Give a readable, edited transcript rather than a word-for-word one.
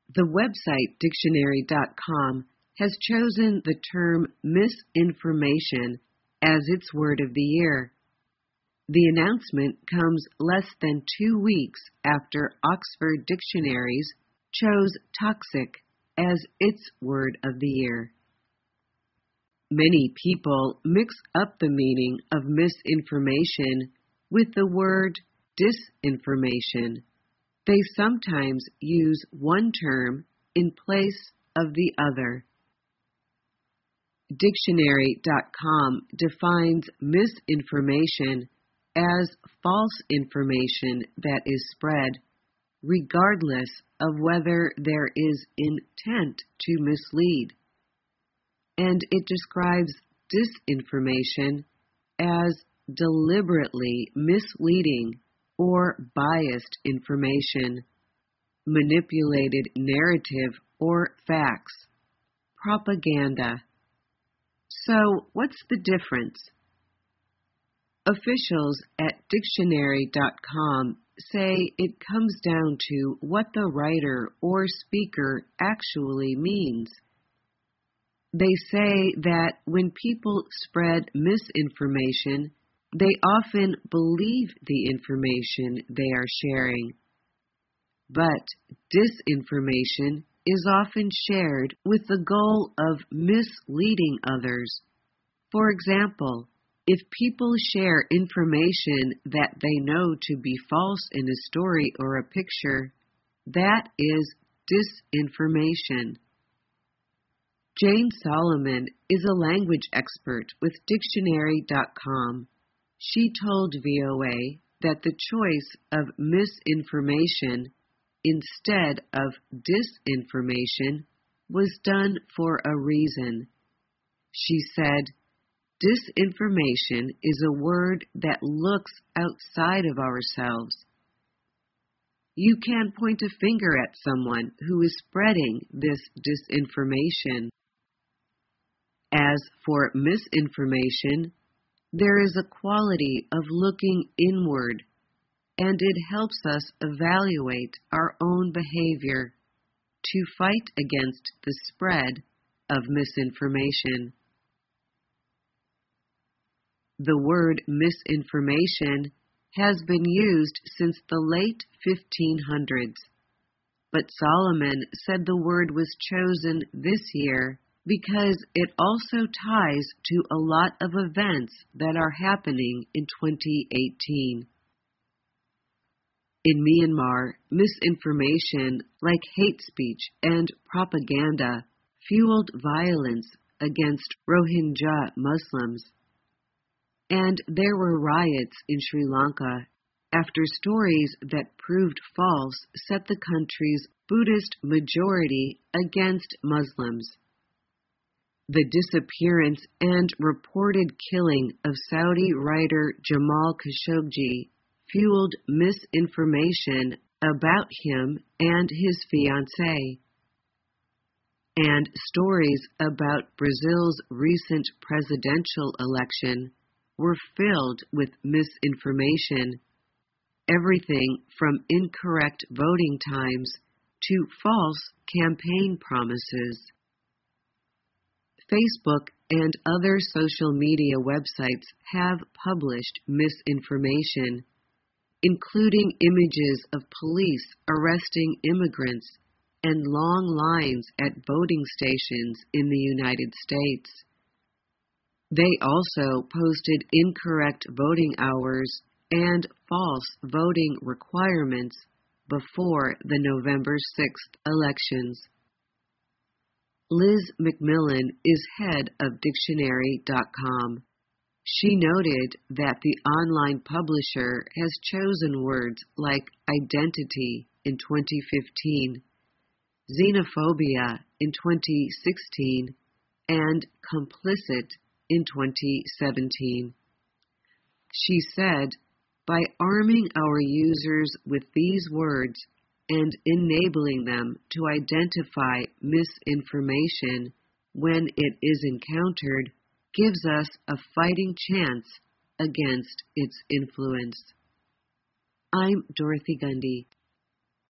The website Dictionary.com has chosen the term misinformation as its word of the year. The announcement comes less than 2 weeks after Oxford Dictionaries chose toxic as its word of the year. Many people mix up the meaning of misinformation with the word disinformation. They sometimes use one term in place of the other. Dictionary.com defines misinformation as false information that is spread, regardless of whether there is intent to mislead. And it describes disinformation as deliberately misleading or biased information, manipulated narrative or facts, propaganda. So, what's the difference? Officials at Dictionary.com say it comes down to what the writer or speaker actually means. They say that when people spread misinformation, they often believe the information they are sharing. But disinformation is often shared with the goal of misleading others. For example, if people share information that they know to be false in a story or a picture, that is disinformation. Jane Solomon is a language expert with Dictionary.com. She told VOA that the choice of misinformation instead of disinformation was done for a reason. She said, "Disinformation is a word that looks outside of ourselves. You can point a finger at someone who is spreading this disinformation. As for misinformation, there is a quality of looking inward, and it helps us evaluate our own behavior to fight against the spread of misinformation." The word misinformation has been used since the late 1500s, but Solomon said the word was chosen this year because it also ties to a lot of events that are happening in 2018. In Myanmar, misinformation like hate speech and propaganda fueled violence against Rohingya Muslims. And there were riots in Sri Lanka after stories that proved false set the country's Buddhist majority against Muslims. The disappearance and reported killing of Saudi writer Jamal Khashoggi fueled misinformation about him and his fiancée. And stories about Brazil's recent presidential election were filled with misinformation, everything from incorrect voting times to false campaign promises. Facebook and other social media websites have published misinformation, including images of police arresting immigrants and long lines at voting stations in the United States. They also posted incorrect voting hours and false voting requirements before the November 6th elections. Liz McMillan is head of Dictionary.com. She noted that the online publisher has chosen words like identity in 2015, xenophobia in 2016, and complicit in 2017. She said, "By arming our users with these words and enabling them to identify misinformation when it is encountered gives us a fighting chance against its influence." I'm Dorothy Gundy.